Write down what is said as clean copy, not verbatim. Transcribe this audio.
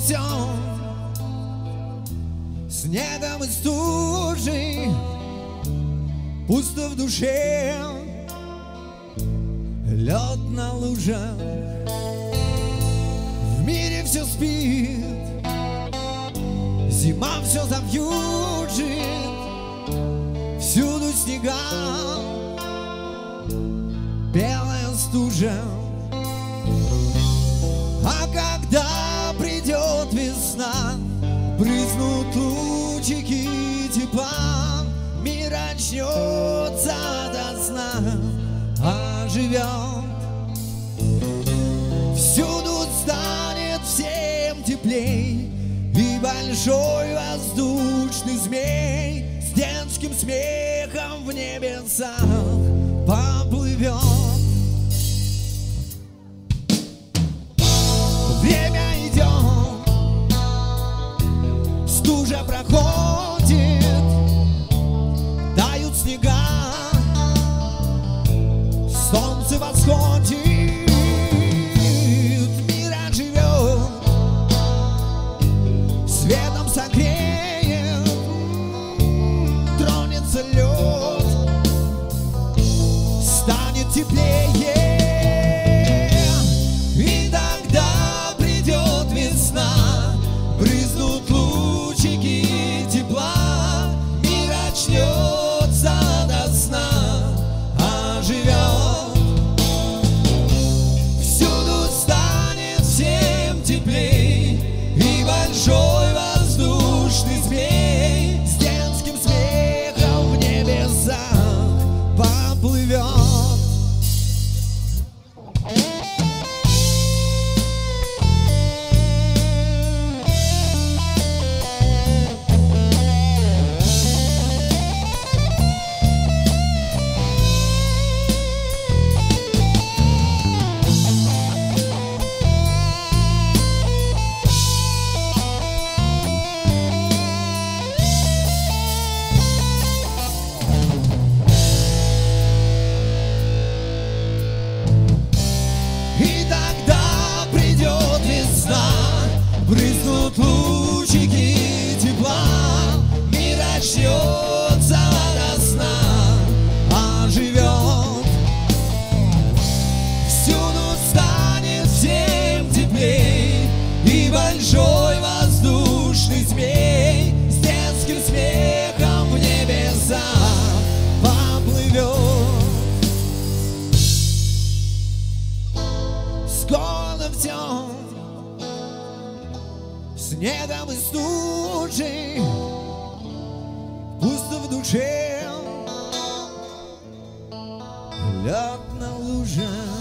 всем снегом и стужей, пусто в душе, лед на лужах. В мире все спит, зима все завьюжит, всюду снега, белая стужа. А когда придет весна, брызнут лучики тепла, мир очнется до сна, оживет. Всюду станет всем теплей, и большой воздушный змей с детским смехом в небесах поплывет. Время идет, стужа проходит, тают снега, солнце восходит, мир оживет, светом согреет, тронется лед, станет теплее. И тогда придет весна, брызнут лучики тепла, мир очнется до сна, оживет. Всюду станет всем теплей, и большой воздушный змей с детским смехом в небесах поплывет. И тогда придет весна, брызнут лучики тепла, мир очнется до сна, оживет. Всюду станет всем теплей, и большой воздушный змей с детским смехом в небеса поплывет. Скоро все снегом и стужей, пусто в душе, лед на лужах.